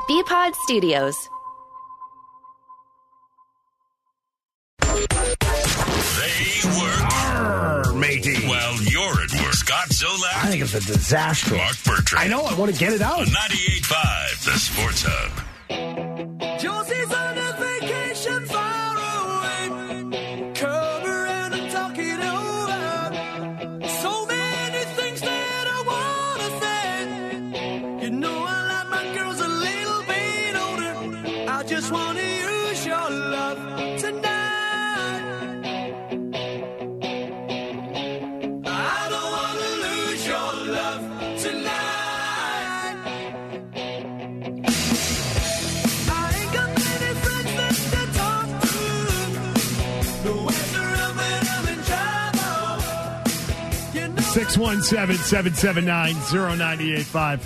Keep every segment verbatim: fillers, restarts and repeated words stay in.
B-Pod Studios. They work. Arr, matey. Well, you're at work. Scott Zolak. I think it's a disaster. Mark Bertrand. I know. I want to get it out. On ninety-eight point five, the Sports Hub. Josie's on a vacation far away. Come around and talk it over. So many things that I want to say. You know I like my girls a little bit older. I just want to use your love tonight. I don't want to lose your love tonight. six one seven, seven seven nine, zero nine eight five.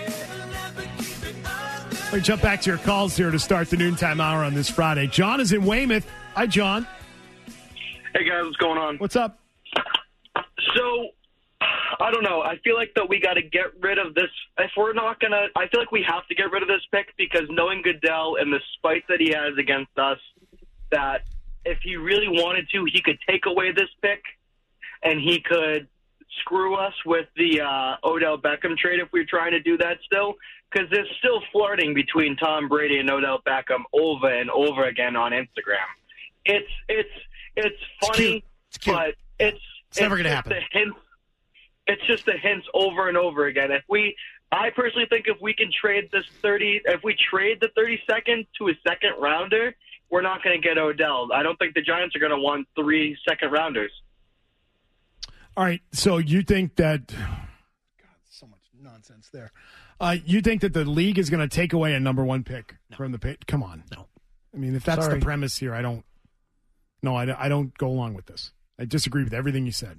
Let me jump back to your calls here to start the noontime hour on this Friday. John is in Weymouth. Hi, John. Hey, guys, what's going on? What's up? So, I don't know. I feel like that we got to get rid of this. If we're not going to, I feel like we have to get rid of this pick because knowing Goodell and the spite that he has against us, that if he really wanted to, he could take away this pick and he could screw us with the uh, Odell Beckham trade if we're trying to do that still, because there's still flirting between Tom Brady and Odell Beckham over and over again on Instagram. It's it's it's funny, it's cute. It's cute. but it's it's never going to just happen. a hint. It's just the hints over and over again. If we, I personally think if we can trade this thirty, if we trade the thirty-second to a second rounder, we're not going to get Odell. I don't think the Giants are going to want three second rounders. All right, so you think that God, so much nonsense there. Uh, you think that the league is going to take away a number one pick no. from the pick? Come on. No. I mean, if that's Sorry. the premise here, I don't No, I, I don't go along with this. I disagree with everything you said.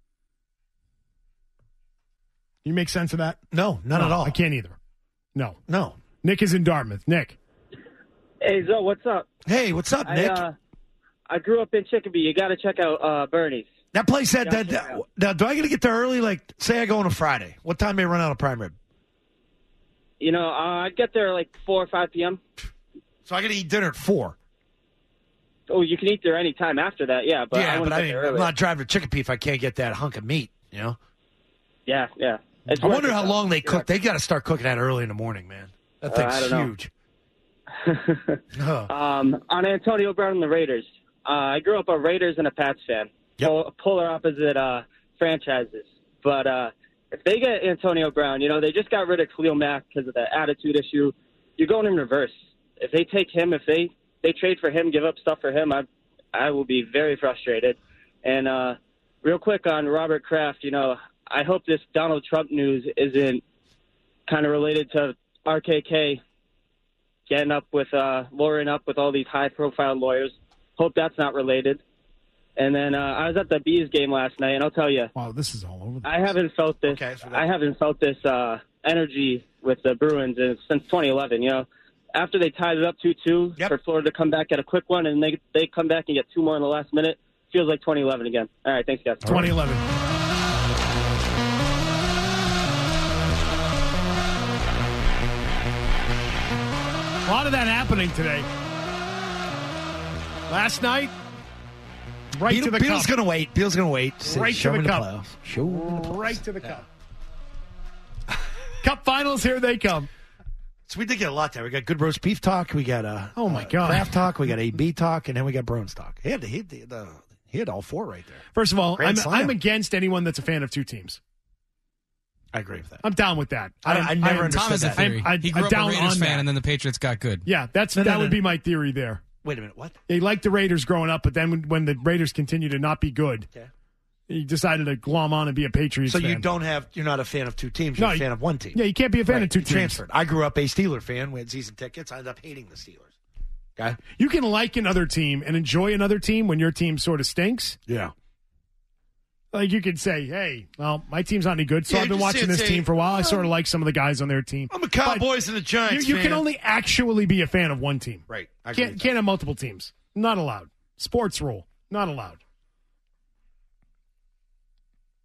You make sense of that? No, not no, at all. I can't either. No. No. Nick is in Dartmouth. Nick. Hey, Zoe, what's up? Hey, what's up, I, Nick? Uh, I grew up in Chicopee. You got to check out uh, Bernie's. That place said Yeah, that. check that it out. now, do I got to get there early? Like, say I go on a Friday. What time may I run out of prime rib? You know, uh, I'd get there like four or five p.m. So I got to eat dinner at four. Oh, you can eat there any time after that, yeah. But yeah, I but want I to mean, get there I'm early. not driving to Chicopee if I can't get that hunk of meat. You know. Yeah, yeah. It's I worth wonder it, how though. long they cook. Yeah. They got to start cooking that early in the morning, man. That Uh, thing's I don't know. huge. Huh. Um, on Antonio Brown and the Raiders. Uh, I grew up a Raiders and a Pats fan. Yep. Pol- polar opposite uh, franchises. But uh, if they get Antonio Brown, you know, they just got rid of Khalil Mack because of the attitude issue. You're going in reverse. If they take him, if they, they trade for him, give up stuff for him, I I will be very frustrated. And uh, real quick on Robert Kraft, you know, I hope this Donald Trump news isn't kind of related to R K K getting up with, uh, lawyering up with all these high-profile lawyers. Hope that's not related. And then uh, I was at the Bees game last night, and I'll tell you, Wow, this is all over the I haven't felt this. Okay, so that- I haven't felt this uh, energy with the Bruins since twenty eleven. You know, after they tied it up two two Yep. for Florida to come back at a quick one, and they they come back and get two more in the last minute. Feels like twenty eleven again. All right, thanks, guys. twenty eleven. A lot of that happening today. Last night, right Beal, to the Beal's cup. going to wait. Beal's going to wait. Say, Right show to me the cup. playoffs. Show me the playoffs. Right to the cup. Cup finals, here they come. So we did get a lot there. We got good roast beef talk. We got uh, Oh, my uh, God. craft talk. We got A B talk, and then we got Bruins talk. He had, he, had the, the, he had all four right there. First of all, Grand I'm, slam. I'm against anyone that's a fan of two teams. I agree with that. I'm down with that. I- I'm- I never I'm- understood Tom has a that. theory. I'm- he I'm grew up down a Raiders on fan, that. and then the Patriots got good. Yeah, that's No, no, that no, would no. be my theory there. Wait a minute. What? They liked the Raiders growing up, but then when, when the Raiders continue to not be good, Okay. he decided to glom on and be a Patriots So fan. you don't have, you're not a fan of two teams. You're No, a fan you- of one team. Yeah, you can't be a fan Right, of two you teams. transferred. I grew up a Steeler fan. We had season tickets. I ended up hating the Steelers. Okay? You can like another team and enjoy another team when your team sort of stinks. Yeah. Like you could say, hey, well, my team's not any good, so Yeah, I've been just watching say- this say, team for a while. I well, sort of like some of the guys on their team. I'm a Cowboys and the You, Giants you fan. can only actually be a fan of one team. Right. I agree Can't with can't have multiple teams. Not allowed. Sports rule. Not allowed.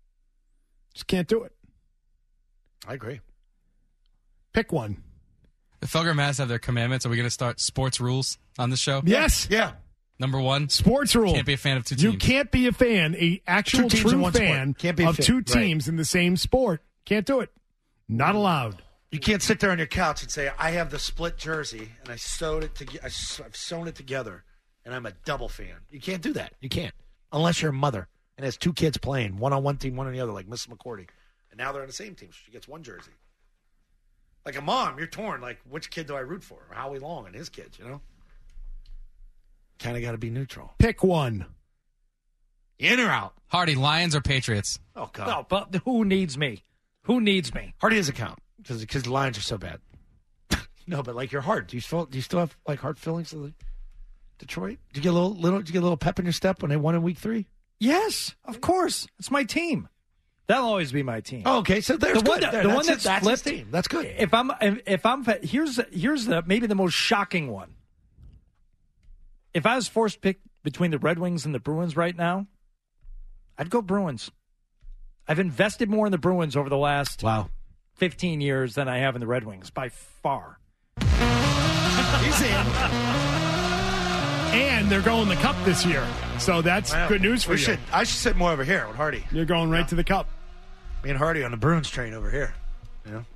Just can't do it. that. I agree. Pick one. The Felger Mavs have their commandments. Are we going to start sports rules on the show? Yes. Yeah. Number one, sports rule. Can't be a fan of two teams. You can't be a fan, a actual Two teams in true one fan sport. Can't be a of fan. two teams Right. in the same sport. Can't do it. Not allowed. You can't sit there on your couch and say, I have the split jersey, and I sewed it together. I've sewn it together, and I'm a double fan. You can't do that. You can't. Unless you're a mother and has two kids playing, one on one team, one on the other, like Missus McCourty. And now they're on the same team, so she gets one jersey. Like a mom, you're torn. Like, which kid do I root for? Or Howie Long and his kids, you know? Kind of got to be neutral. Pick one. In or out? Hardy, Lions or Patriots? Oh, God. No, but who needs me? Who needs me? Hardy doesn't count because because the Lions are so bad. No, but like your heart. Do you still do you still have like heart feelings of the Detroit? Did you get a little little? Did you get a little pep in your step when they won in week three? Yes, of course. It's my team. That'll always be my team. Oh, okay, so there's the one, good. that, There, the that's one it. that's that's flipped. his team. That's good. If I'm if I'm here's here's the maybe the most shocking one. If I was forced to pick between the Red Wings and the Bruins right now, I'd go Bruins. I've invested more in the Bruins over the last wow. fifteen years than I have in the Red Wings by far. He's in. And they're going the Cup this year. So that's Wow. good news for We you. should, I should sit more over here with Hardy. You're going right to the Cup. Me and Hardy on the Bruins train over here. You know?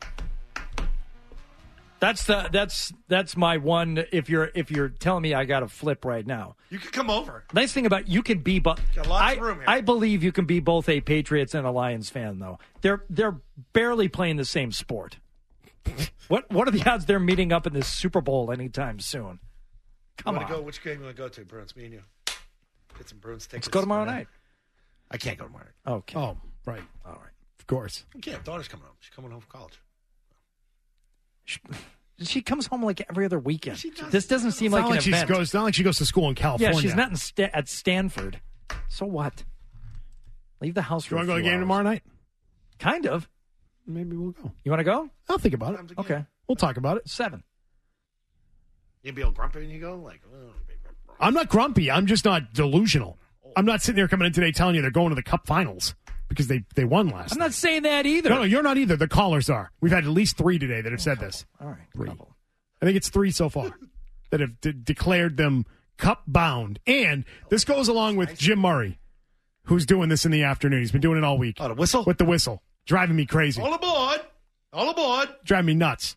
That's the that's that's my one. If you're if you're telling me I got to flip right now, You can come over. nice thing about you can be but Got lots I, of room here. I believe you can be both a Patriots and a Lions fan though. They're they're barely playing the same sport. what what are the odds they're meeting up in this Super Bowl anytime soon? Come you on, wanna go? Which game you want to go to, Bruins? Me and you. Get some Bruins tickets. let's go tomorrow night. I can't go tomorrow night. Okay, Oh, right. all right. Of course. I can't. Daughter's coming home. She's coming home from college. She, she comes home like every other weekend. She does. This doesn't seem It's like not an like, she event. goes, not like she goes to school in California. yeah, she's not in Sta- at Stanford. So what? Leave the house. You for want to a go to the few game hours. tomorrow night? Kind of. Maybe we'll go. You want to go? I'll think about it. Times again. Okay, We'll talk about it. seven. You'd be all grumpy when you go? Like, oh. I'm not grumpy. I'm just not delusional. I'm not sitting there coming in today telling you they're going to the Cup Finals because they, they won last I'm night. not saying that either. No, no, you're not either. The callers are. We've had at least three today that have said this. All right, Three. couple. I think it's three so far that have de- declared them Cup bound. And this goes along with Jim Murray, who's doing this in the afternoon. He's been doing it all week. Oh, the whistle? With the whistle. Driving me crazy. All aboard. All aboard. Driving me nuts.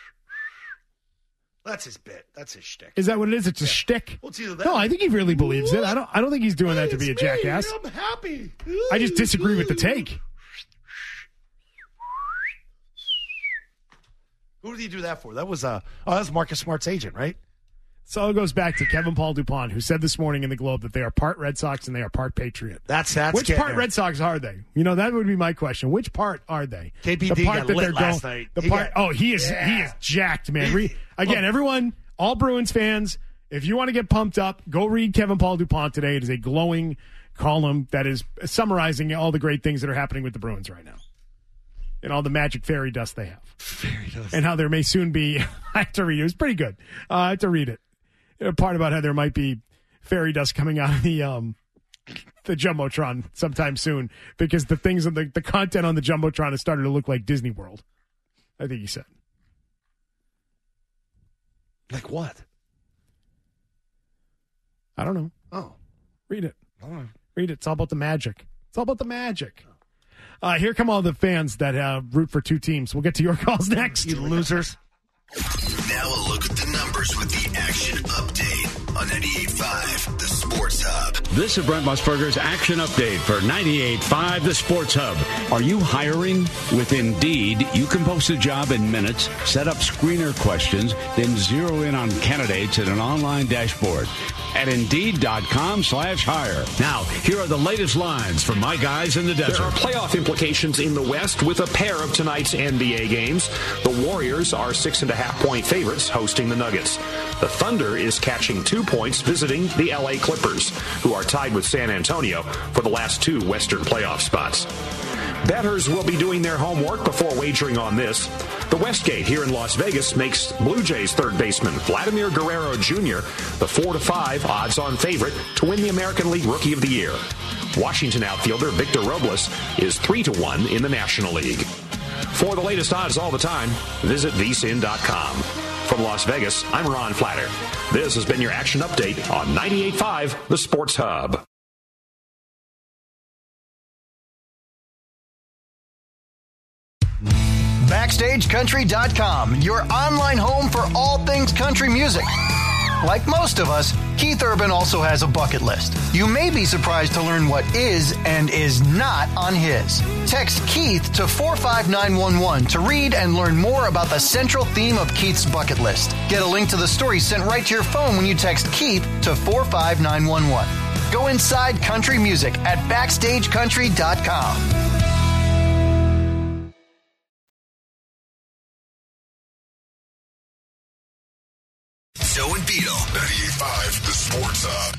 That's his bit. That's his shtick. Is that what it is? It's a shtick? Well, it's either that No, or- I think he really believes it. I don't I don't think he's doing that to be a It's me. jackass. I'm happy. I just disagree with the take. Who did he do that for? That was uh oh, that was Marcus Smart's agent, right? So it goes back to Kevin Paul DuPont, who said this morning in the Globe that they are part Red Sox and they are part Patriot. That's that's Which getting part there. Red Sox are they? You know, that would be my question. Which part are they? K P D the part got that lit they're last going, night. The He part. got- oh, he is Yeah. he is jacked, man. Re, He- again, everyone, all Bruins fans, if you want to get pumped up, go read Kevin Paul DuPont today. It is a glowing column that is summarizing all the great things that are happening with the Bruins right now, and all the magic fairy dust they have, Fairy dust. and how there may soon be. I have to read it. It was pretty good. Uh, I have to read it. A part about how there might be fairy dust coming out of the um the Jumbotron sometime soon because the things on the, the content on the Jumbotron has started to look like Disney World. I think he said. Like what? I don't know. Oh. Read it. All right. Read it. It's all about the magic. It's all about the magic. Uh, here come all the fans that uh, root for two teams. We'll get to your calls next. You losers. Now a look at the numbers with the Action Update on ninety-eight point five, the Sports Hub. This is Brent Musburger's Action Update for ninety-eight point five, the Sports Hub. Are you hiring? With Indeed, you can post a job in minutes, set up screener questions, then zero in on candidates in an online dashboard at Indeed.com slash hire. Now, here are the latest lines from my guys in the desert. There are playoff implications in the West with a pair of tonight's N B A games. The Warriors are six and a half point favorites hosting the Nuggets. The Thunder is catching two points visiting the L A Clippers, who are tied with San Antonio for the last two Western playoff spots. Bettors will be doing their homework before wagering on this. The Westgate here in Las Vegas makes Blue Jays third baseman Vladimir Guerrero Junior the four to five odds-on favorite to win the American League Rookie of the Year. Washington outfielder Victor Robles is three to one in the National League. For the latest odds all the time, visit V S I N dot com. From Las Vegas, I'm Ron Flatter. This has been your action update on ninety-eight point five, The Sports Hub. Backstage Country dot com, your online home for all things country music. Like most of us, Keith Urban also has a bucket list. You may be surprised to learn what is and is not on his. Text Keith to four five nine one one to read and learn more about the central theme of Keith's bucket list. Get a link to the story sent right to your phone when you text Keith to four five nine one one. Go inside country music at Backstage Country dot com. Joe and Beetle, ninety-eight point five, The Sports Hub.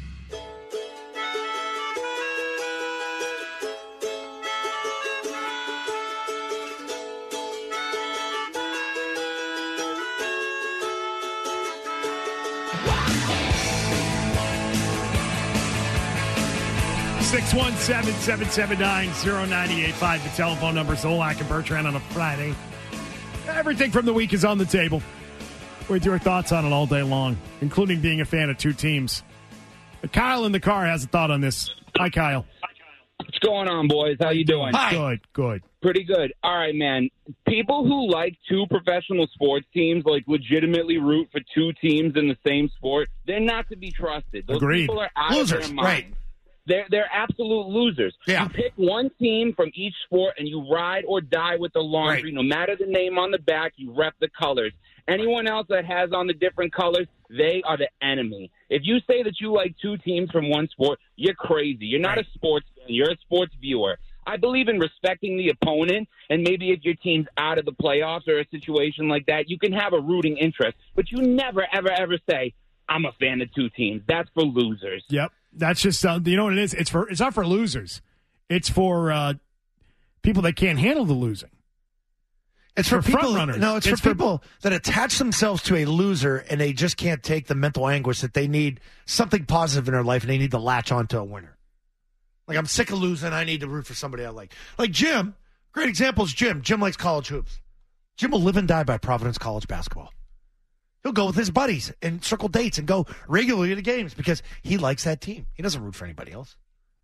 six one seven, seven seven nine, zero nine eight five. The telephone number. Zolak and Bertrand on a Friday. Everything from the week is on the table. With your thoughts on it all day long, including being a fan of two teams. Kyle in the car has a thought on this. Hi, Kyle. What's going on, boys? How you doing? Hi. Good, good. Pretty good. All right, man. People who like two professional sports teams, like legitimately root for two teams in the same sport, they're not to be trusted. Those Agreed. people are out Losers, of their mind. right. They're, they're absolute losers. Yeah. You pick one team from each sport and you ride or die with the laundry. Right. No matter the name on the back, you rep the colors. Anyone else that has on the different colors, they are the enemy. If you say that you like two teams from one sport, you're crazy. You're not Right. a sports fan. You're a sports viewer. I believe in respecting the opponent, and maybe if your team's out of the playoffs or a situation like that, you can have a rooting interest. But you never, ever, ever say, I'm a fan of two teams. That's for losers. Yep. That's just, uh, you know what it is? It's for. It's not for losers. It's for uh, people that can't handle the losing. It's for, For people. front runners. No, it's, It's for for- people that attach themselves to a loser and they just can't take the mental anguish that they need something positive in their life and they need to latch onto a winner. Like, I'm sick of losing. I need to root for somebody I like. Like Jim. Great example is Jim. Jim likes college hoops. Jim will live and die by Providence College basketball. He'll go with his buddies and circle dates and go regularly to games because he likes that team. He doesn't root for anybody else.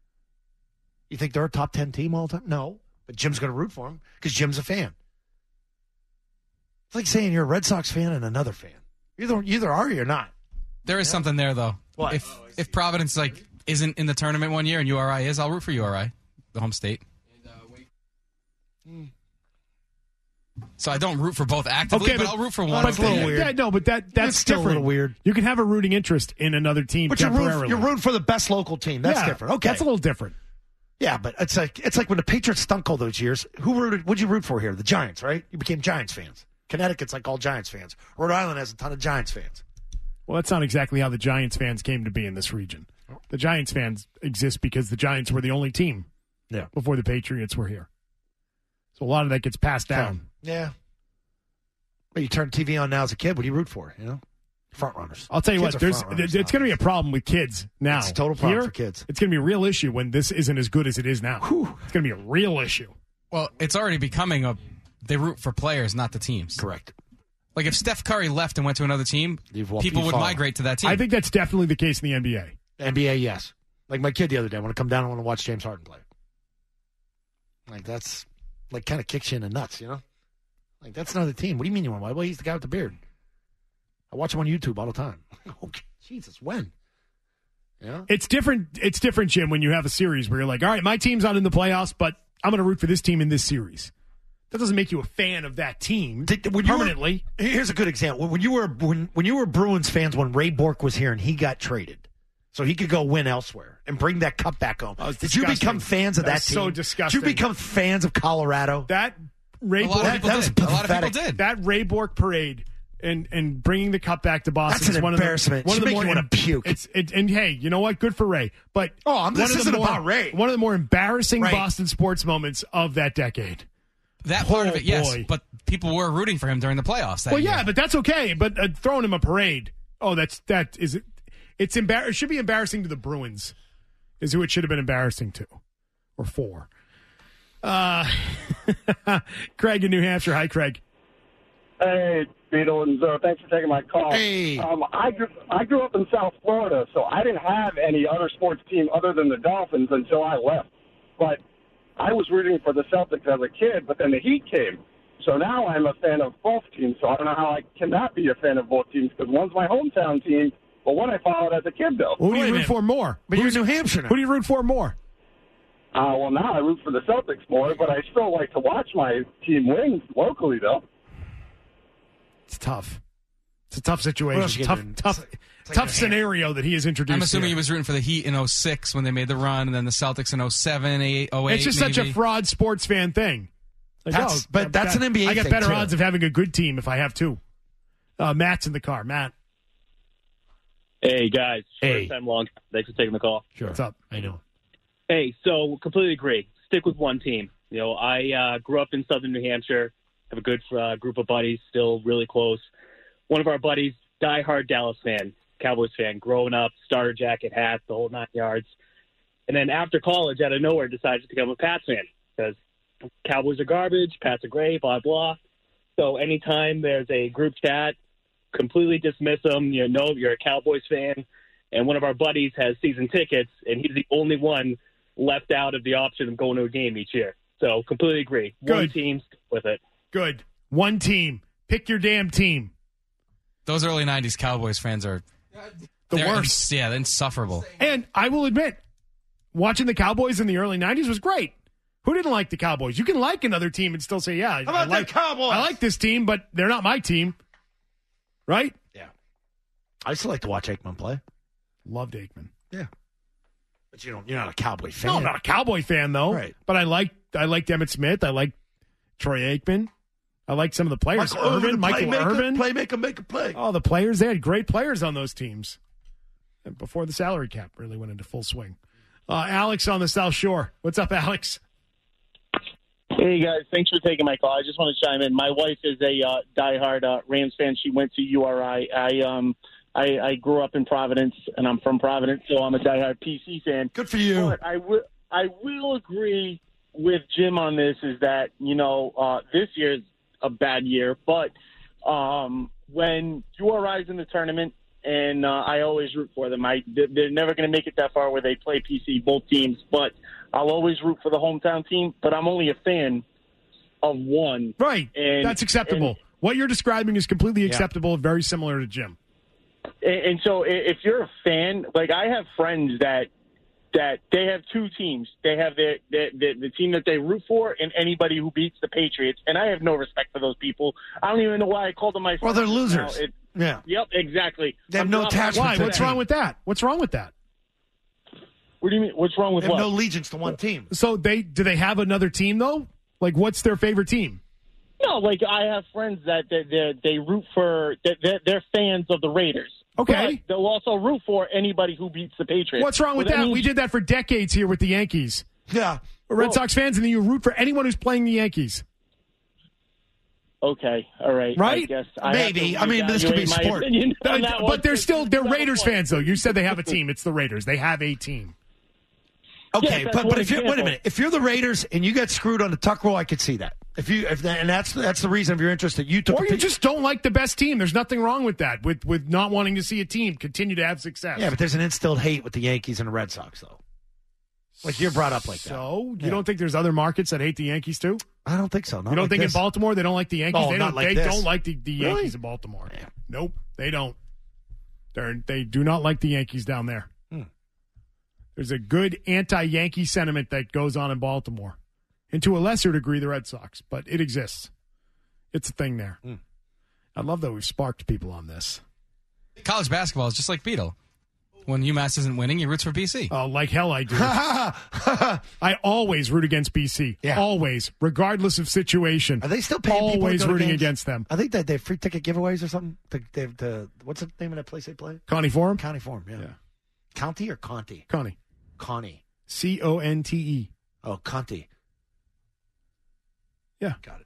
You think they're a top ten team all the time? No. But Jim's going to root for them because Jim's a fan. It's like saying you're a Red Sox fan and another fan. Either either are you or not. There is something there, though. What? If if Providence like isn't in the tournament one year and U R I is, I'll root for U R I, the home state. So I don't root for both actively, Okay, but, but- I'll root for Oh, one. that's a little Yeah, weird. yeah, no, but that that's It's still a different. little weird. You can have a rooting interest in another team But you're temporarily. rooting, you're rooting for the best local team. That's Yeah, different. Okay. That's a little different. Yeah, but it's like it's like when the Patriots stunk all those years. Who rooted? What'd you root for here? The Giants, right? You became Giants fans. Connecticut's like all Giants fans. Rhode Island has a ton of Giants fans. Well, that's not exactly how the Giants fans came to be in this region. The Giants fans exist because the Giants were the only team Yeah. before the Patriots were here. So a lot of that gets passed down. Yeah. Well, you turn T V on now as a kid. What do you root for? You know, front runners. I'll tell you Kids what, are there's front runners it's now. going to be a problem with kids now. It's a total problem Here, for kids. It's going to be a real issue when this isn't as good as it is now. It's going to be a real issue. Well, it's already becoming a. They root for players, not the teams. Correct. Like if Steph Curry left and went to another team, You've wa- people you've would fallen. migrate to that team. I think that's definitely the case in the N B A. N B A, yes. Like my kid the other day, I want to come down and want to watch James Harden play. Like that's like kind of kicks you in the nuts, you know? Like that's another team. What do you mean you want to watch? Well, he's the guy with the beard. I watch him on YouTube all the time. Okay, Jesus, when? Yeah. It's different. It's different, Jim, when you have a series where you're like, all right, my team's not in the playoffs, but I'm going to root for this team in this series. That doesn't make you a fan of that team Did- when you were- permanently. here's a good example. When you were when when you were Bruins fans when Ray Bork was here and he got traded, so he could go win elsewhere and bring that cup back home. Oh, it's Did you disgusting. become fans of That that, was team? so Did disgusting. you become fans of Colorado? That Ray a lot Bork, of people that was did. A lot of people pathetic. did. that Ray Bork parade and and bringing the cup back to Boston That's an is one embarrassment. Of the, one Should of the make more you wanna puke. It's it, and hey, you know what? Good for Ray. But Oh, I'm- this one of the isn't more- about Ray. One of the more embarrassing Right. Boston sports moments of that decade. that part of Oh, it, yes, boy. but people were rooting for him during the playoffs. That Well, yeah, year. but that's okay. But uh, throwing him a parade, oh, that's that is it. It's embar- It should be embarrassing to the Bruins, is who it should have been embarrassing to, or for. Uh, Craig in New Hampshire. Hi, Craig. Hey, Beetle and Zoe, thanks for taking my call. Hey. Um, I, grew, I grew up in South Florida, so I didn't have any other sports team other than the Dolphins until I left. But I was rooting for the Celtics as a kid, but then the Heat came. So now I'm a fan of both teams, so I don't know how I cannot be a fan of both teams, because one's my hometown team, but one I followed as a kid, though. Who do you root for more? But Who's, you're New Hampshire now. Who do you root for more? Uh, well, now I root for the Celtics more, but I still like to watch my team win locally, though. It's tough. It's a tough What situation. else you Tough, doing? tough, It's like- it's like tough New scenario that he has introduced. I'm assuming here. he was rooting for the Heat in oh six when they made the run, and then the Celtics in oh seven, eight, oh eight. It's just such a maybe. fraud sports fan thing. Like, That's- oh, but I that's got- an N B A I got thing, better too. odds of having a good team if I have two. Uh, Matt's in the car. Matt. Hey, guys. Hey. First time long. Thanks for taking the call. Sure. What's up? I know. Hey, so completely agree. Stick with one team. You know, I uh, grew up in southern New Hampshire, have a good uh, group of buddies, still really close. One of our buddies, diehard Dallas fan, Cowboys fan, growing up, starter jacket, hat, the whole nine yards. And then after college, out of nowhere, decided to become a Pats fan because Cowboys are garbage, Pats are great, blah, blah. So anytime there's a group chat, completely dismiss them. You know, you're a Cowboys fan. And one of our buddies has season tickets, and he's the only one left out of the option of going to a game each year. So completely agree. One Good. team, stick with it. Good. One team. Pick your damn team. Those early nineties Cowboys fans are The they're worst. ins- yeah, they're insufferable. And I will admit, watching the Cowboys in the early nineties was great. Who didn't like the Cowboys? You can like another team and still say, yeah, How about I like, the Cowboys? I like this team, but they're not my team. Right? Yeah. I still like to watch Aikman play. Loved Aikman. Yeah. But you don't, you're not a Cowboy fan. No, I'm not a Cowboy fan, though. Right. But I like I liked Emmitt Smith. I like Troy Aikman. I like some of the players. Michael Irvin, Irvin, Michael playmaker, Irvin. Playmaker, make a play. Oh, the players. They had great players on those teams. And before the salary cap really went into full swing. Uh, Alex on the South Shore. What's up, Alex? Hey, guys. Thanks for taking my call. I just want to chime in. My wife is a uh, diehard uh, Rams fan. She went to U R I. I, um, I, I grew up in Providence, and I'm from Providence, so I'm a diehard P C fan. Good for you. But I will, I will agree with Jim on this, is that, you know, uh, this year's a bad year, but um, when U R I's in the tournament, and uh, I always root for them. I, they're never going to make it that far where they play P C, both teams, but I'll always root for the hometown team, but I'm only a fan of one. Right. And, That's acceptable. And, what you're describing is completely acceptable, very similar to Jim. and, and so i- if you're a fan, like I have friends that that they have two teams. They have their, their, their the team that they root for and anybody who beats the Patriots, and I have no respect for those people. I don't even know why I called them my friends. Well, they're now. losers. It- Yeah. Yep, exactly. They have I'm no not- attachment Why? to What's the wrong team. with that? What's wrong with that? What do you mean? What's wrong with They have what? no allegiance to one team. So they do they have another team though? Like, what's their favorite team? No, like I have friends that they they, they root for. They're, they're fans of the Raiders. Okay. But they'll also root for anybody who beats the Patriots. What's wrong with But that? means- We did that for decades here with the Yankees. Yeah. We're Red Well- Sox fans, and then you root for anyone who's playing the Yankees. Okay, all right. Right? I guess I Maybe. have to I mean, this could be reevaluate my sport. opinion on that But one. they're still they're That Raiders one. fans though. You said they have a team. It's the Raiders. They have a team. Okay, Yes, that's but one but if you're wait a example. minute, if you're the Raiders and you got screwed on the tuck roll, I could see that. If you if that, and that's that's the reason if you're interested, you took Or a you pick- just don't like the best team. There's nothing wrong with that. With with not wanting to see a team continue to have success. yeah, but there's an instilled hate with the Yankees and the Red Sox though. Like you're brought up like that. So you Yeah. don't think there's other markets that hate the Yankees too? I don't think so. Not You don't like think this. in Baltimore they don't like the Yankees? No, they not don't. like they this. don't like the, the Really? Yankees in Baltimore. Nope, they don't. They're they do not like the Yankees down there. Hmm. There's a good anti-Yankee sentiment that goes on in Baltimore, and to a lesser degree the Red Sox, but it exists. It's a thing there. Hmm. I love that we've sparked people on this. College basketball is just like Beetle. When UMass isn't winning, he roots for B C. Oh, like hell I do. I always root against B C. Yeah. Always, regardless of situation. Are they still paying people to Always go to rooting games? against them. I think that they have free ticket giveaways or something. The, they have the, what's the name of that place they play? Connie Forum? County Forum, yeah. Yeah. County or Conti? Connie. Connie. C O N T E. Oh, Conti. Yeah. Got it.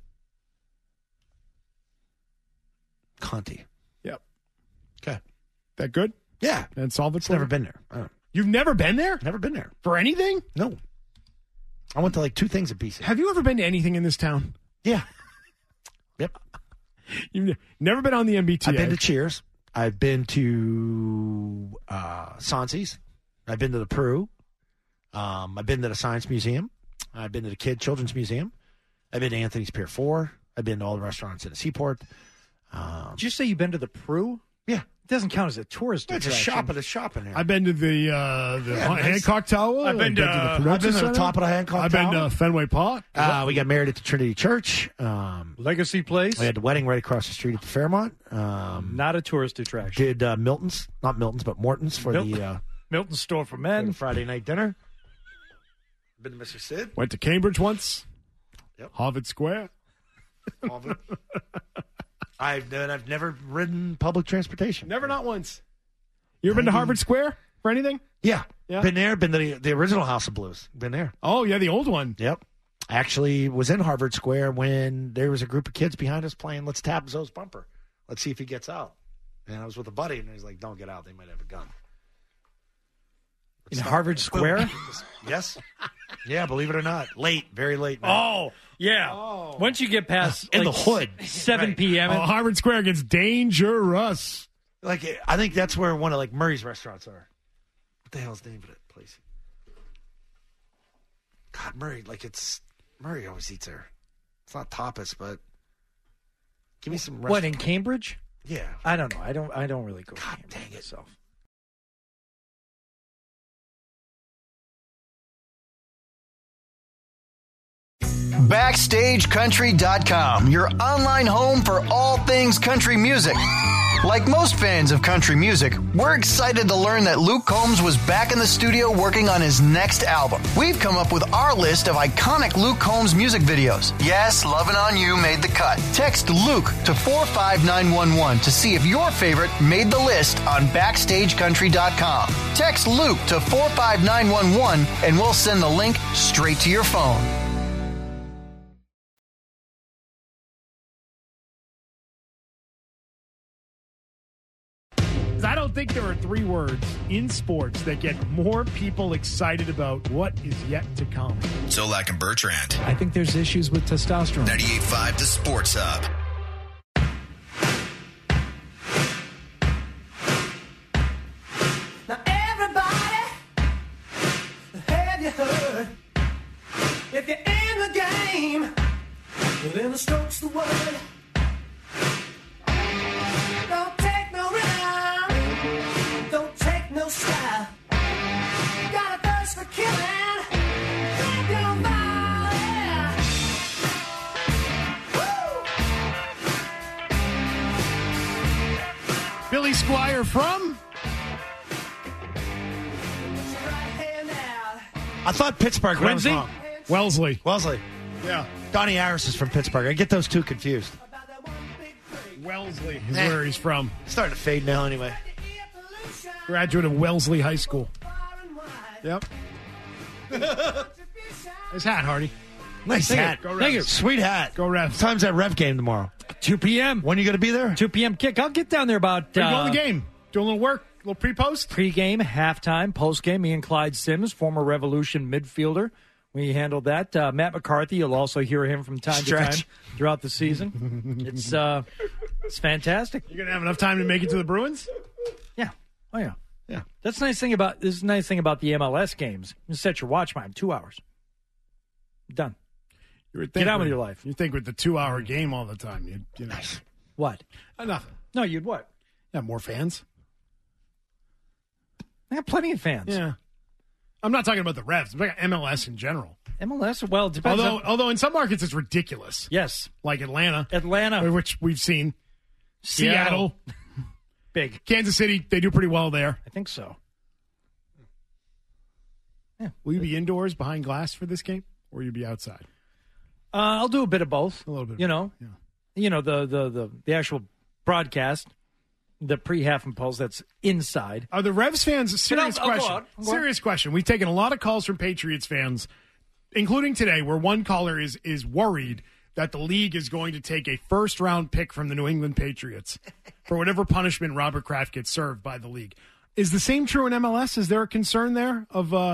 Conti. Yep. Okay. That good? Yeah. And solve it It's for never you? been there. I don't- You've never been there? Never been there. For anything? No. I went to like two things at B C. Have you ever been to anything in this town? Yeah. Yep. You've never been on the M B T A. I've been to Cheers. I've been to uh, Sansi's. I've been to the Peru. Um, I've been to the Science Museum. I've been to the Kid Children's Museum. I've been to Anthony's Pier four. I've been to all the restaurants in the Seaport. Um, Did you say you've been to the Peru? Yeah. It doesn't count as a tourist It's a attraction. shop at a shop in there. I've been to the uh, the Yeah, nice. Hancock Tower. I've been to, the uh, Prudential I've been to the Center. top of the Hancock I've Tower. been to Fenway Park. Uh, we got married at the Trinity Church. Um, Legacy Place. We had the wedding right across the street at the Fairmont. Um, Not a tourist attraction. did uh, Milton's, not Milton's, but Morton's for Milton- the uh, Milton Store for for Men. the Friday night dinner. Been to Mister Sid. Went to Cambridge once. Yep. Harvard Square. Harvard. I've and I've never ridden public transportation. Never, not once. You ever been to Harvard Square for anything? Yeah. Yeah. Been there. Been to the, the original House of Blues. Been there. Oh, yeah, the old one. Yep. Actually was in Harvard Square when there was a group of kids behind us playing Let's Tap Zoe's Bumper. Let's see if he gets out. And I was with a buddy, and he's like, don't get out. They might have a gun. In Harvard Square? Yes. Yeah, believe it or not. Late. Very late. Night. Oh, yeah. Once you get past In like, the hood. seven Right. p.m. Oh, Harvard Square gets dangerous. Like, I think that's where one of like Murray's restaurants are. What the hell's the name of that place? God, Murray, like it's Murray always eats there. It's not tapas, but give me some. What, in restaurant- Cambridge? Yeah. I don't know. I don't I don't really go God to Cambridge dang it. myself. Backstage Country dot com, your online home for all things country music. Like most fans of country music, we're excited to learn that Luke Combs was back in the studio working on his next album. We've come up with our list of iconic Luke Combs music videos. Yes, Lovin' on You made the cut. Text Luke to four five nine one one to see if your favorite made the list on Backstage Country dot com. Text Luke to four five nine one one and we'll send the link straight to your phone. I don't think there are three words in sports that get more people excited about what is yet to come. Zolak and Bertrand. I think there's issues with testosterone. ninety-eight point five The Sports Hub. Now everybody, have you heard? If you're in the game, well, then the stroke's the word. Don't take no rhythm, don't take no style. Got a thirst for killing, grab your body. Woo! Billy Squire from? I thought Pittsburgh. but I was Quincy? wrong. Wellesley. Wellesley. Yeah. Donnie Harris is from Pittsburgh. I get those two confused. Wellesley is Eh. where he's from. Starting to fade now, anyway. Graduate of Wellesley High School. Yep. His hat, Hardy. Nice Thank you. hat. Go Thank you. Revs. Sweet hat. Go Revs. What time's that Rev game tomorrow? two p.m. When are you going to be there? two p.m. kick. I'll get down there about Are you uh, going to the game? Doing a little work? A little pre-post? Pre-game, halftime, post-game. Me and Clyde Sims, former Revolution midfielder. We handled that. Uh, Matt McCarthy, you'll also hear him from time Stretch. to time throughout the season. it's uh, it's fantastic. You going to have enough time to make it to the Bruins? Yeah. Oh, yeah. Yeah. That's the nice thing about this is the nice thing about the M L S games. You set your watch time, two hours. Done. You would Get think on with with- your life. You think with the two-hour game all the time, you'd, you know. What? Uh, nothing. No, you'd what? Yeah, more fans. I have plenty of fans. Yeah. I'm not talking about the Revs. I'm talking M L S in general. M L S, well, it depends Although, on- although in some markets it's ridiculous. Yes. Like Atlanta. Atlanta. Which we've seen. Seattle. Seattle. Big. Kansas City, they do pretty well there. I think so. Will you be indoors behind glass for this game? Or will you be outside? Uh, I'll do a bit of both. A little bit of You both, know, you know the, the, the, the actual broadcast, the pre-half and pulse that's inside. Are the Revs fans, serious I'll- I'll go question. out. I'll go out. Serious question. We've taken a lot of calls from Patriots fans, including today, where one caller is is worried that the league is going to take a first round pick from the New England Patriots for whatever punishment Robert Kraft gets served by the league. Is the same true in M L S? Is there a concern there of uh,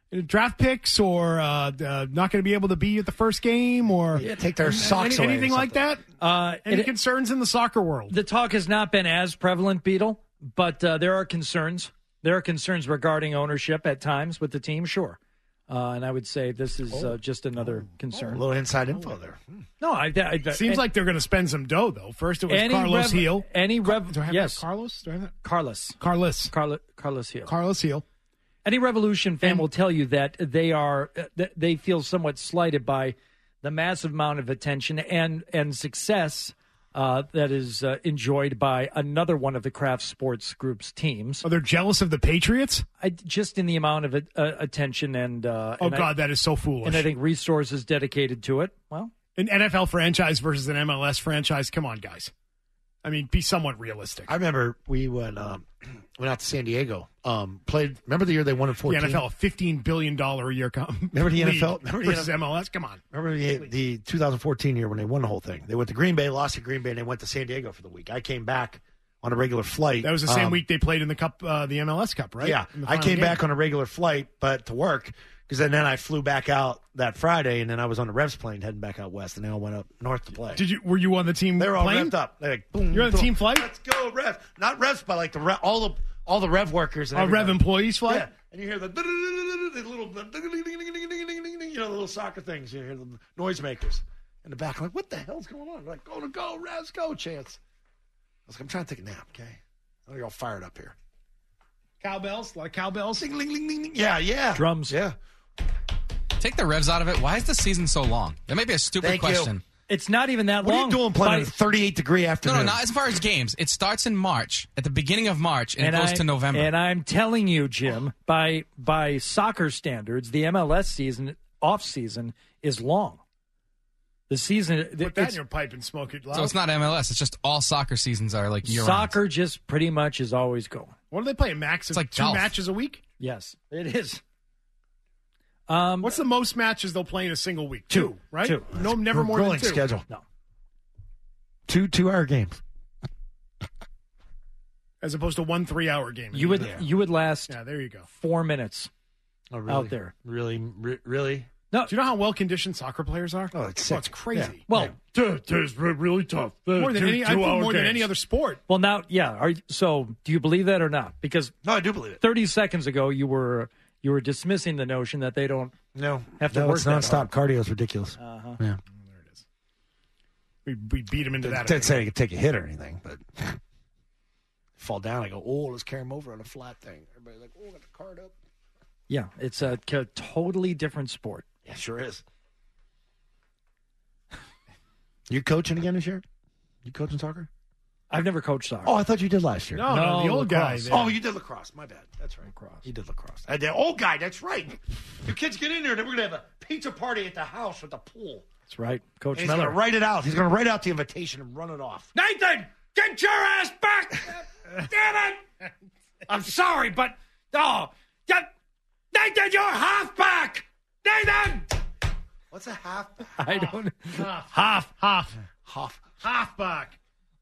draft picks or uh, uh, not going to be able to be at the first game or Yeah, take their any- socks away or anything like that? Uh, Any it- concerns in the soccer world? The talk has not been as prevalent, Beetle, but uh, there are concerns. There are concerns regarding ownership at times with the team, sure. Uh, and I would say this is uh, just another concern. A little inside info there. No, I, I, I Seems and- like they're going to spend some dough, though. First it was any Carlos rev- Heel. Any rev- Do I have yes, that? Carlos? Do I have that? Carlos. Carlos. Carlos. Carlos Heel. Carlos Heel. Any Revolution fan will tell you that they are uh, that they feel somewhat slighted by the massive amount of attention and and success uh, that is uh, enjoyed by another one of the Kraft Sports Group's teams. Are they jealous of the Patriots? I, just in the amount of uh, attention and uh, Oh, and I- God, that is so foolish. and I think resources dedicated to it. Well, An N F L franchise versus an M L S franchise. Come on, guys. I mean, be somewhat realistic. I remember we went um, went out to San Diego. Um, played. Remember the year they won in fourteen? The N F L, a fifteen billion dollars a year com- Remember the league N F L? Remember the versus N F L? M L S? Come on. Remember the, the two thousand fourteen year when they won the whole thing? They went to Green Bay, lost to Green Bay, and they went to San Diego for the week. I came back on a regular flight. That was the same Um, week they played in the cup, uh, the M L S Cup, right? Yeah, In the I final came game. back on a regular flight, but to work because then, then I flew back out that Friday, and then I was on the Revs plane heading back out west, and then I went up north to play. Did you? Were you on the team? They were all plane? revved up. They're like, boom, You're on the boom. team flight? Let's go, Rev. Not Revs, but like the Rev, all the all the Rev workers. And A Rev everybody. employees flight? Yeah, and you hear the, the little, you know, the little soccer things. You hear the noisemakers in the back. I'm like, what the hell's going on? They're like, go to go, Revs, go, Chance. I was like, I'm trying to take a nap, okay? You're all fired up here. Cowbells, a lot of cowbells. Ding, ding, ding, ding, ding. Yeah, yeah. Drums. Yeah. Take the revs out of it. Why is the season so long? That may be a stupid Thank you. question. it's not even that What long. are you doing playing on a By- thirty-eight degree No, afternoon? no, not as far as games. It starts in March, at the beginning of March, and, it goes I- to November. And I'm telling you, Jim, by by soccer standards, the M L S season off season is long. The season Put that it's- in your pipe and smoke it loud. so it's not M L S. It's just all soccer seasons are like year round. soccer just pretty much is always going. What do they play? Max It's like two golf. matches a week? Yes, it is. Um, What's the most matches they'll play in a single week? Two. right? Two. No, never more than Rolling two. schedule. No. Two two-hour games. As opposed to one three-hour game. You would Yeah. you would last Yeah, there you go. four minutes Oh, really? out there. Really? Re- really? No, Do you know how well-conditioned soccer players are? Oh, it's Oh, sick. it's crazy. well, It's really tough. More than any, I think more than any other sport. well now, yeah. Are you, so do you believe that or not? Because No, I do believe it. thirty seconds ago you were you were dismissing the notion that they don't No. have to no, work it's that nonstop. Cardio is ridiculous. Uh-huh. Yeah. We, we beat him into that. Didn't say he could take a hit or anything, but fall down. I go, oh, let's carry him over on a flat thing. Everybody's like, oh, got the card up. Yeah, it's a c- totally different sport. Yeah, sure is. You coaching again this year? You coaching soccer? I've never coached soccer. Oh, I thought you did last year. No, no, the old guy. lacrosse. there. Oh, you did lacrosse. My bad. That's right. Lacrosse. You did lacrosse. I did. Old guy. That's right. You kids get in there, then we're gonna have a pizza party at the house with the pool. That's right, Coach He's Miller. gonna write it out. He's gonna write out the invitation and run it off. Nathan, get your ass back! Damn it! I'm sorry, but oh, get, Nathan, you're halfback. Nathan. What's a half? I don't. Half, Half. half, Half. halfback.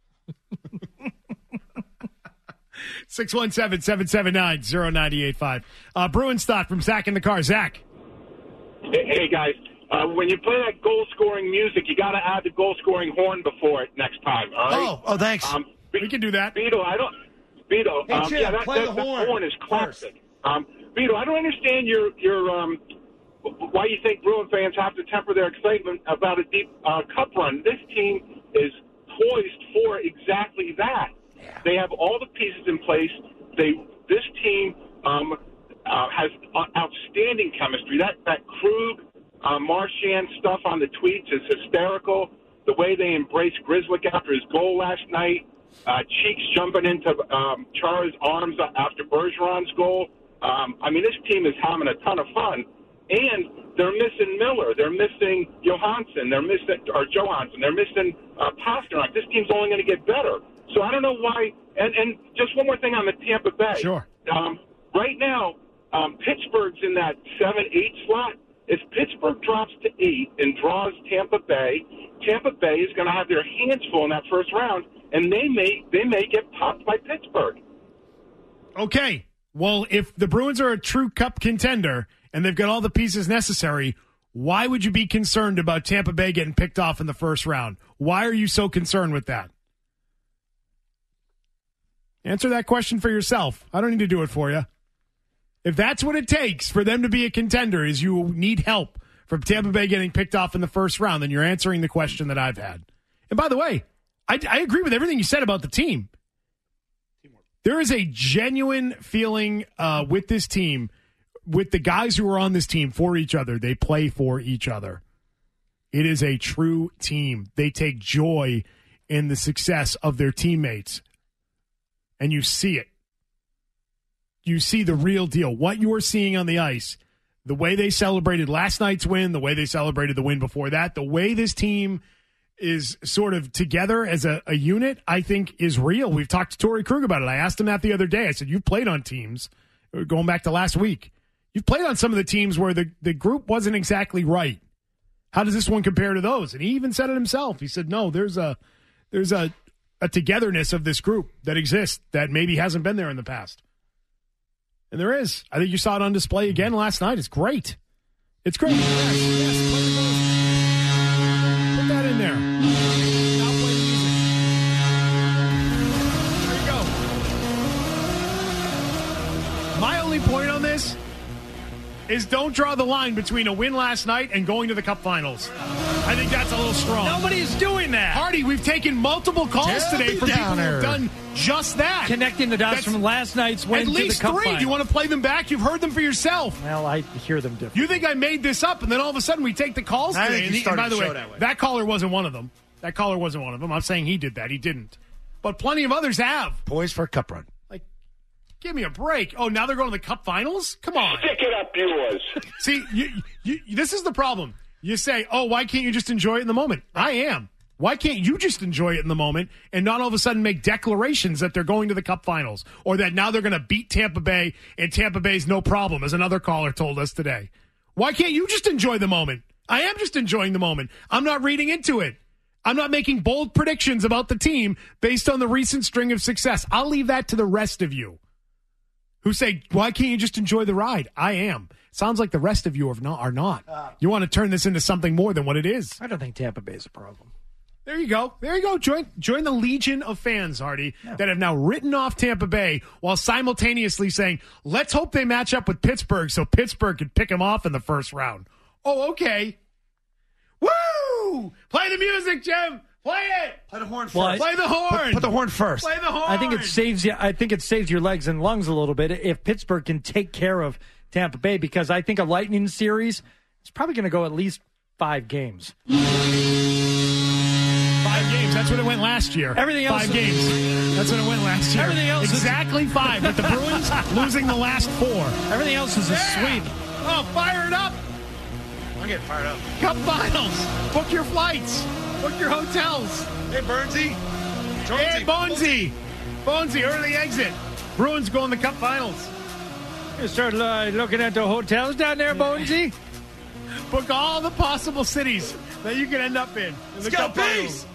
six one seven, seven seven nine, zero nine eight five. Uh, Bruins thought from Zach in the car. Zach. Hey, hey, guys, uh, when you play that goal-scoring music, you got to add the goal-scoring horn before it next time. All right? Oh, oh, thanks. Um, We can do that. Beto, I don't. Beto, Hey, um, Jim, yeah, that, play that, the that horn is classic. Um, Beto, I don't understand your your um, why you think Bruin fans have to temper their excitement about a deep uh, cup run. This team is poised for exactly that. They have all the pieces in place. They this team um, uh, has uh, outstanding chemistry. That that Krug, uh, Marchand stuff on the tweets is hysterical. The way they embrace Griswick after his goal last night, uh, Cheeks jumping into um, Chara's arms after Bergeron's goal. Um, I mean, this team is having a ton of fun, and they're missing Miller. They're missing Johansson. They're missing or Johansson. They're missing uh, Pasternak. This team's only going to get better. So I don't know why. And, and just one more thing on the Tampa Bay. Sure. Um, right now, um, Pittsburgh's in that seven eight slot. If Pittsburgh drops to eight and draws Tampa Bay, Tampa Bay is going to have their hands full in that first round, and they may they may get popped by Pittsburgh. Okay. Well, if the Bruins are a true cup contender and they've got all the pieces necessary, why would you be concerned about Tampa Bay getting picked off in the first round? Why are you so concerned with that? Answer that question for yourself. I don't need to do it for you. If that's what it takes for them to be a contender, is you need help from Tampa Bay getting picked off in the first round, then you're answering the question that I've had. And by the way, I, I agree with everything you said about the team. There is a genuine feeling uh, with this team, with the guys who are on this team for each other. They play for each other. It is a true team. They take joy in the success of their teammates. And you see it. You see the real deal. What you are seeing on the ice, the way they celebrated last night's win, the way they celebrated the win before that, the way this team is sort of together as a, a unit, I think is real. We've talked to Torrey Krug about it. I asked him that the other day. I said, you've played on teams, going back to last week. You've played on some of the teams where the, the group wasn't exactly right. How does this one compare to those? And he even said it himself. He said, no, there's a there's a, a togetherness of this group that exists that maybe hasn't been there in the past. And there is. I think you saw it on display again last night. It's great. It's great. Yes, yes, play the music. Put that in there. Now play the music. There you go. My only point on this is don't draw the line between a win last night and going to the Cup Finals. I think that's a little strong. Nobody's doing that. Hardy, we've taken multiple calls Tell today me from people who downer. have done just that. Connecting the dots That's from last night's win at to least the Cup three. final. Do you want to play them back? You've heard them for yourself. Well, I hear them different. You think I made this up, and then all of a sudden we take the calls I today? think And you he- and by started the the way, show that way. that caller wasn't one of them. That caller wasn't one of them. I'm saying he did that. He didn't. But plenty of others have. Poised for a cup run. Give me a break. Oh, now they're going to the Cup Finals? Come on. Stick it up yours. See, you, you, this is the problem. You say, oh, why can't you just enjoy it in the moment? I am. Why can't you just enjoy it in the moment and not all of a sudden make declarations that they're going to the Cup Finals or that now they're going to beat Tampa Bay and Tampa Bay's no problem, as another caller told us today? Why can't you just enjoy the moment? I am just enjoying the moment. I'm not reading into it. I'm not making bold predictions about the team based on the recent string of success. I'll leave that to the rest of you who say, why can't you just enjoy the ride? I am. Sounds like the rest of you are not. Are not. You want to turn this into something more than what it is. I don't think Tampa Bay is a problem. There you go. There you go. Join join the legion of fans, Hardy, that have now written off Tampa Bay while simultaneously saying, let's hope they match up with Pittsburgh so Pittsburgh can pick them off in the first round. Oh, okay. Woo! Play the music, Jim. Play it. Play the horn first. Well, Play the horn. Put, put the horn first. Play the horn. I think it saves you. I think it saves your legs and lungs a little bit if Pittsburgh can take care of Tampa Bay, because I think a Lightning series is probably going to go at least five games. Five games. That's what it went last year. Everything else Five is- games. That's what it went last year. Everything else is- exactly five. With the Bruins losing the last four. Everything else is a Yeah. sweep. Oh, fire it up. I'm getting fired up. Cup Finals. Book your flights. Book your hotels. Hey, Burnsy. Hey, Bonesy. Bonesy, early exit. Bruins go in the Cup Finals. You start uh, looking at the hotels down there, Bonesy. Book all the possible cities that you can end up in. in the Let's go, Cup peace. Finals.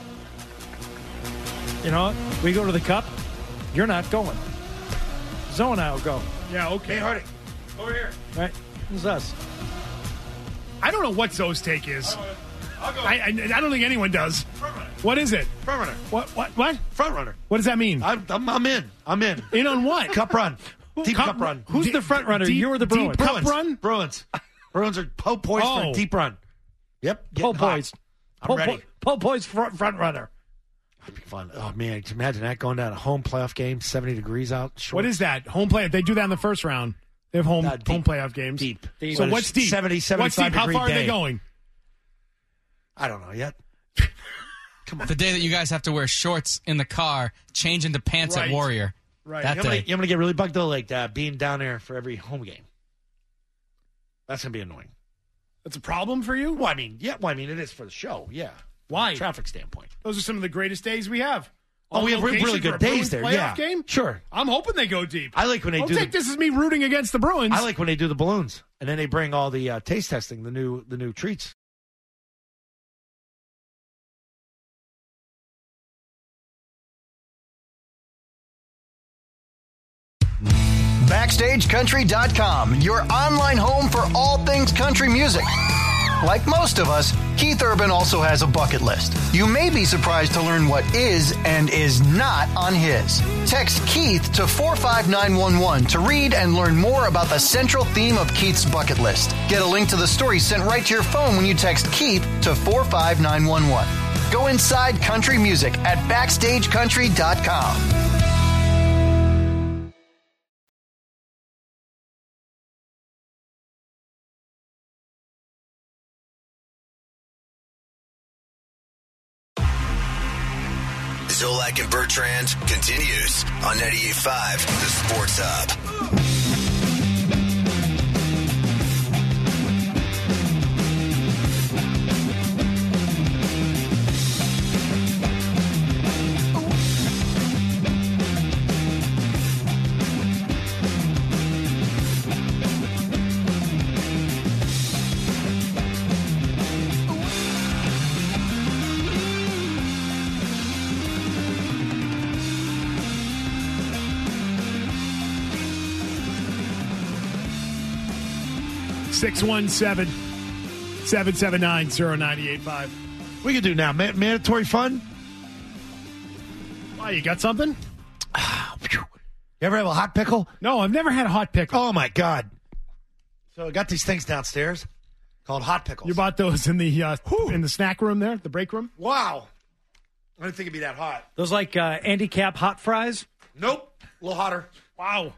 You know what? We go to the Cup. You're not going. Zoe and I will go. Yeah, okay. Hey, Hardy. Over here. Right? This is us. I don't know what Zoe's take is. I'll go. I, I, I don't think anyone does. Front runner. What is it? Front runner. What? What? What? Front runner. What does that mean? I'm, I'm, I'm in. I'm in. In on what? Cup run. Deep Cup- cup, run. Who's Deep- the front runner? deep- you or the deep Bruins? Cup Bruins. run? Bruins. Bruins are po- poised for Oh. a deep run. Yep. Paul getting hot. Poise. I'm Paul, ready. Po- Paul Poise front, front runner. That'd be fun. Oh, man. Can you imagine that going down a home playoff game, seventy degrees out? Shorts. What is that? Home play. They do that in the first round. They have home Uh, deep. home playoff games. Deep. Deep. So But what's it's deep? seventy, What's deep? seventy-five How degree far are they day. going? I don't know yet. The day that you guys have to wear shorts in the car, change into pants Right. at Warrior. Right. That I'm gonna, day. I'm gonna get really bugged though, like uh, being down there for every home game. That's gonna be annoying. That's a problem for you? Well, I mean, yeah. Well, I mean, it is for the show. Yeah. Why? Traffic standpoint. Those are some of the greatest days we have. Oh, On we have re- location really for a good days Bruins there. playoff Yeah. game? Sure. I'm hoping they go deep. I like when they Don't do. take The, this as me rooting against the Bruins. I like when they do the balloons, and then they bring all the uh, taste testing, the new, the new treats. Back Backstage Country dot com, your online home for all things country music. Like most of us, Keith Urban also has a bucket list. You may be surprised to learn what is and is not on his. Text Keith to four five nine one one to read and learn more about the central theme of Keith's bucket list. Get a link to the story sent right to your phone when you text Keith to four five nine one one. Go inside country music at Backstage Country dot com. Zolak and Bertrand continues on ninety-eight point five, The Sports Hub. six one seven, seven seven nine, zero nine eight five. We can do now. Ma- mandatory fun? Why, you got something? You ever have a hot pickle? No, I've never had a hot pickle. Oh, my God. So I got these things downstairs called hot pickles. You bought those in the uh, in the snack room there, the break room? Wow. I didn't think it'd be that hot. Those like uh, Andy Cap hot fries? Nope. A little hotter. Wow.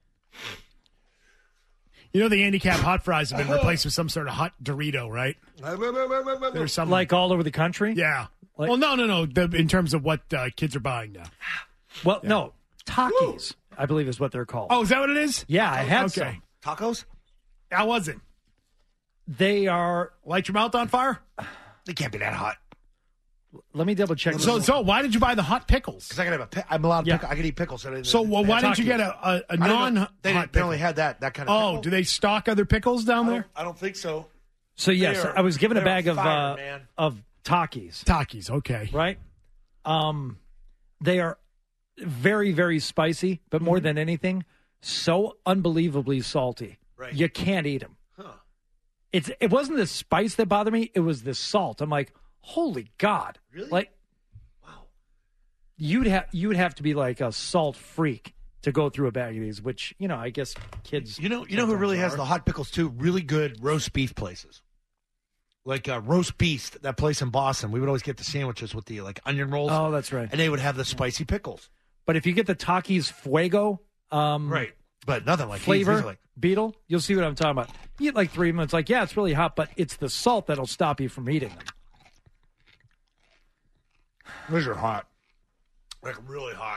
You know the Andy Cap hot fries have been replaced with some sort of hot Dorito, right? There's some Like all over the country? Yeah. Like- well, no, no, no. The, in terms of what uh, kids are buying now. Well, no. Takis, I believe is what they're called. Oh, is that what it is? Yeah, I had Okay. some. Tacos? How was it? They are. Light your mouth on fire? They can't be that hot. Let me double check. So, so why did you buy the hot pickles? Because I can have a pi- I'm allowed to Yeah. pickle. I can eat pickles. So, they- So, well, they why have didn't you Takis. get a, a, a I didn't know- non-hot They, didn't, they pickle? only had that that kind of Oh, pickle. do they stock other pickles down I there? don't, I don't think so. So, yes, They are- I was given a they're bag of fire, uh, man. of Takis, Takis, okay. right? Um, They are very, very spicy, but more than anything, so unbelievably salty. Right. You can't eat them. Huh. It's It wasn't the spice that bothered me. It was the salt. I'm like, holy God. Really? Like, Wow. you'd have you'd have to be like a salt freak to go through a bag of these, which, you know, I guess kids. You know, you know who really has the hot pickles too? Really good roast beef places, like uh, Roast Beast. That place in Boston, we would always get the sandwiches with the like onion rolls. Oh, that's right. And they would have the spicy pickles. But if you get the Takis Fuego, um, Right. But nothing like flavor these. These are like, beetle, you'll see what I'm talking about. You eat like three minutes, like yeah, it's really hot, but it's the salt that'll stop you from eating them. these are hot, like really hot.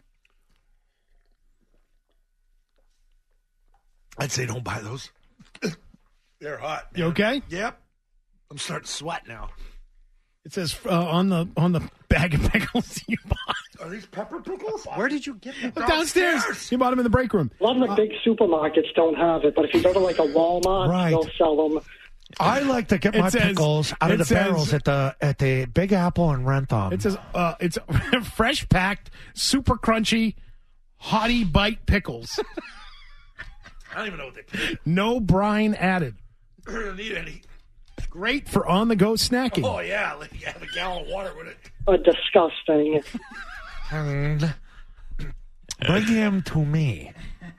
I'd say don't buy those. They're hot. You man. okay? Yep. I'm starting to sweat now. It says uh, on the on the bag of pickles you bought. Are these pepper pickles? Where did you get them? Downstairs. You bought them in the break room. A lot of the big supermarkets don't have it, but if you go to like a Walmart, Right. they'll sell them. I like to get It my says- pickles out of it the says- barrels at the at the Big Apple and Rentham. It says uh, it's fresh packed, super crunchy, hottie bite pickles. I don't even know what they put. No brine added. I don't need any. Great for on the go snacking. Oh yeah, like you have a gallon of water with it. Uh, disgusting. And bring him to me.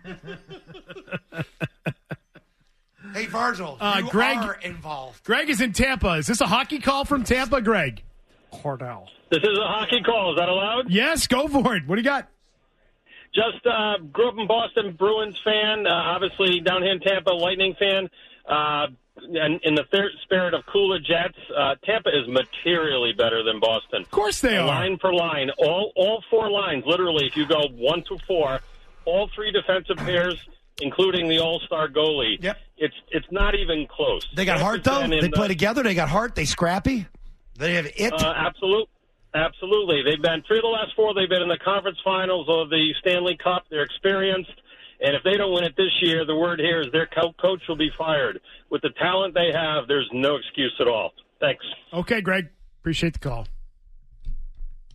Hey, Virgil, Uh, you Greg- are involved. Greg is in Tampa. Is this a hockey call from Tampa, Greg? Cordell. This is a hockey call. Is that allowed? Yes, go for it. What do you got? Just uh, grew up in Boston, Bruins fan. Uh, obviously, down here in Tampa, Lightning fan. Uh, and in the third spirit of cooler Jets, uh, Tampa is materially better than Boston. Of course they are. Line for line, all all four lines. Literally, if you go one to four, all three defensive pairs, including the All-Star goalie. Yep. It's it's not even close. They got heart though. They play together. They got heart. They scrappy. They have it. Uh, absolute, absolutely. They've been three of the last four. They've been in the conference finals of the Stanley Cup. They're experienced. And if they don't win it this year, the word here is their co- coach will be fired. With the talent they have, there's no excuse at all. Thanks. Okay, Greg. Appreciate the call.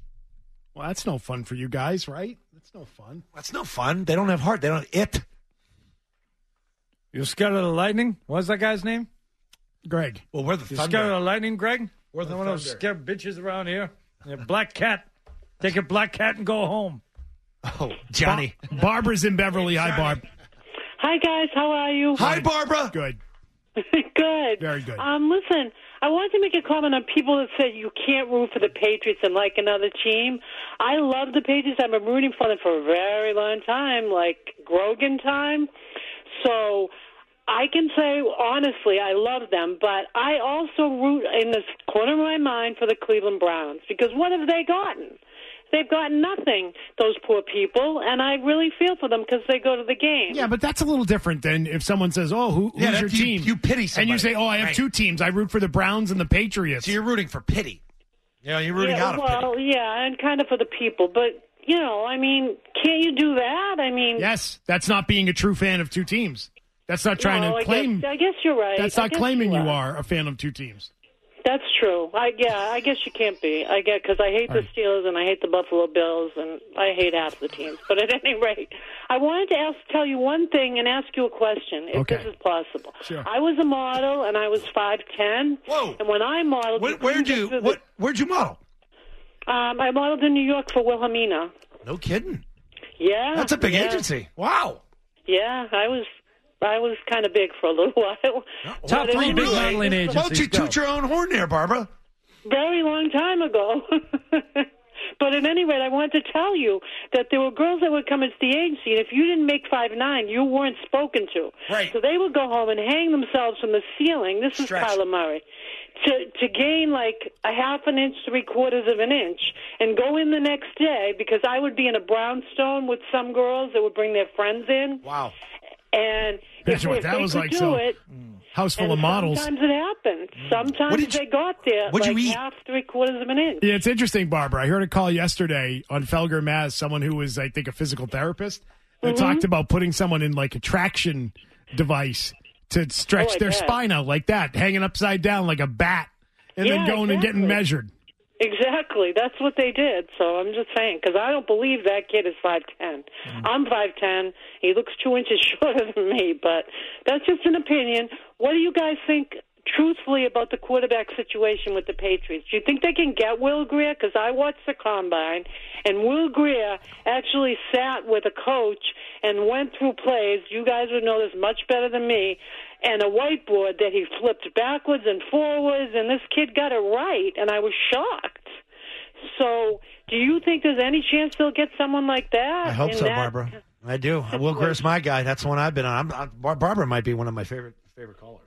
Well, that's no fun for you guys, right? That's no fun. That's no fun. They don't have heart. They don't have it. You scared of the lightning? What's that guy's name? Greg. Well, we're the You Thunder. scared of the lightning, Greg? We're the one of those Thunder. scared bitches around here. Yeah, black cat. Take a black cat and go home. Oh, Johnny. Bar- Barbara's in Beverly. Hi, Barb. Hi, guys. How are you? Hi, Barbara. Good. Good. Very good. Um, listen, I wanted to make a comment on people that said you can't root for the Patriots and like another team. I love the Patriots. I've been rooting for them for a very long time, like Grogan time. So I can say, honestly, I love them, but I also root in this corner of my mind for the Cleveland Browns, because what have they gotten? They've gotten nothing, those poor people, and I really feel for them because they go to the game. Yeah, but that's a little different than if someone says, oh, who, who's Yeah, your that- you- team? you pity And you somebody. say, oh, I have Right. two teams. I root for the Browns and the Patriots. So you're rooting for pity. Yeah, you're rooting yeah, out of well, pity. yeah, and kind of for the people, but, you know, I mean, can't you do that? I mean... Yes, that's not being a true fan of two teams. That's not trying no, to I claim. Guess, I guess you're right. That's I not guess claiming you are. are a fan of two teams. That's true. I yeah, I guess you can't be. I get because I hate All the right. Steelers and I hate the Buffalo Bills and I hate half the teams. But at any rate, I wanted to ask, tell you one thing and ask you a question, if Okay. this is possible. Sure. I was a model and I was five ten. Whoa! And when I modeled, Where, where'd you? the, What? Where'd you model? Um, I modeled in New York for Wilhelmina. No kidding. Yeah, That's a big yeah. agency. Wow. Yeah, I was. I was kind of big for a little while. Top But three big anyway, modeling it's- agencies. Why don't you toot your own horn there, Barbara? Very long time ago. But at any rate, I wanted to tell you that there were girls that would come into the agency, and if you didn't make five nine, you weren't spoken to. Right. So they would go home and hang themselves from the ceiling. This is Stretch. Kyler Murray. To to gain like a half an inch, three quarters of an inch, and go in the next day, because I would be in a brownstone with some girls that would bring their friends in. Wow. And That's if, what if that they was could like, do so- it, House full and of models. sometimes it happened. Sometimes What did you- they got there what'd like you eat? half, three quarters of an inch. Yeah, it's interesting, Barbara. I heard a call yesterday on Felger Mass, someone who was, I think, a physical therapist, that Mhm. talked about putting someone in like a traction device to stretch Oh, I their bet. spine out like that, hanging upside down like a bat, and then Yeah, going and getting exactly. measured. Exactly. That's what they did. So I'm just saying, because I don't believe that kid is five ten. I'm five ten. He looks two inches shorter than me, but that's just an opinion. What do you guys think, truthfully, about the quarterback situation with the Patriots? Do you think they can get Will Greer? Because I watched the Combine, and Will Greer actually sat with a coach and went through plays. You guys would know this much better than me. And a whiteboard that he flipped backwards and forwards, and this kid got it right, and I was shocked. So, do you think there's any chance they'll get someone like that? I hope in so, that- Barbara. I do. Will Greer's my guy. That's the one I've been on. I'm, I'm, Bar- Barbara might be one of my favorite favorite callers.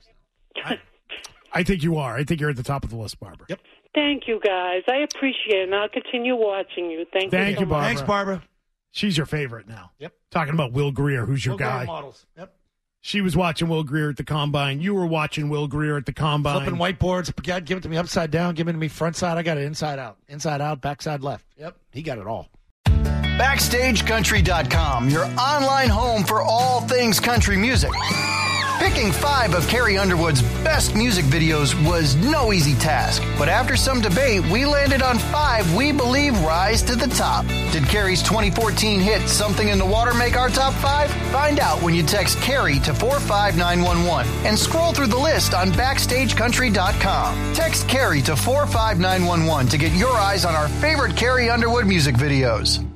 I think you are. I think you're at the top of the list, Barbara. Yep. Thank you, guys. I appreciate it, and I'll continue watching you. Thank, Thank you, you, so Barbara. much. Thanks, Barbara. She's your favorite now. Yep. Talking about Will Greer, who's your Will Greer guy. models. Yep. She was watching Will Greer at the Combine. You were watching Will Greer at the Combine. Flipping whiteboards. God, give it to me upside down. Give it to me front side. I got it inside out. Inside out, backside left. Yep. He got it all. Backstage Country dot com, your online home for all things country music. Picking five of Carrie Underwood's best music videos was no easy task, but after some debate, we landed on five we believe rise to the top. Did Carrie's twenty fourteen hit Something in the Water make our top five? Find out when you text Carrie to four five nine one one and scroll through the list on Backstage Country dot com. Text Carrie to four five nine one one to get your eyes on our favorite Carrie Underwood music videos.